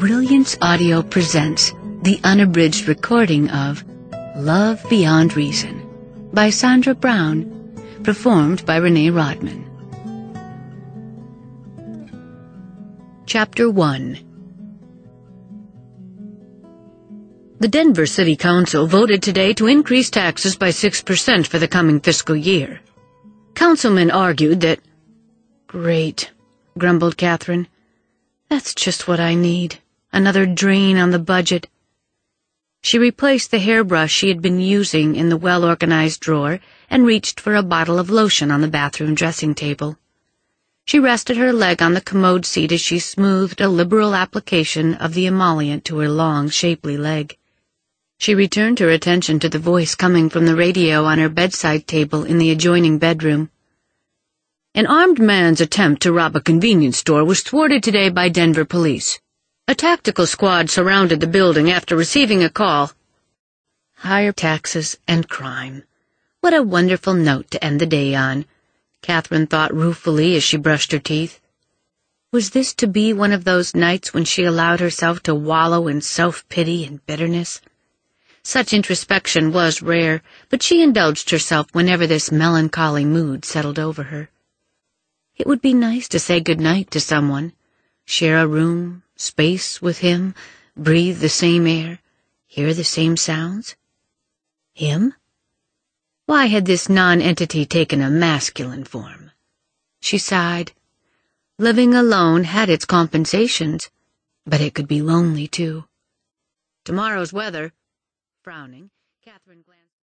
Brilliance Audio presents the unabridged recording of Love Beyond Reason by Sandra Brown, performed by Renee Rodman. Chapter 1. The Denver City Council voted today to increase taxes by 6% for the coming fiscal year. Councilmen argued that... "Great," grumbled Catherine. "That's just what I need. Another drain on the budget." She replaced the hairbrush she had been using in the well-organized drawer and reached for a bottle of lotion on the bathroom dressing table. She rested her leg on the commode seat as she smoothed a liberal application of the emollient to her long, shapely leg. She returned her attention to the voice coming from the radio on her bedside table in the adjoining bedroom. An armed man's attempt to rob a convenience store was thwarted today by Denver police. A tactical squad surrounded the building after receiving a call. Higher taxes and crime. What a wonderful note to end the day on, Catherine thought ruefully as she brushed her teeth. Was this to be one of those nights when she allowed herself to wallow in self-pity and bitterness? Such introspection was rare, but she indulged herself whenever this melancholy mood settled over her. It would be nice to say good-night to someone, share a room, space with him, breathe the same air, hear the same sounds. Him? Why had this non-entity taken a masculine form? She sighed. Living alone had its compensations, but it could be lonely, too. Tomorrow's weather. Frowning, Catherine glanced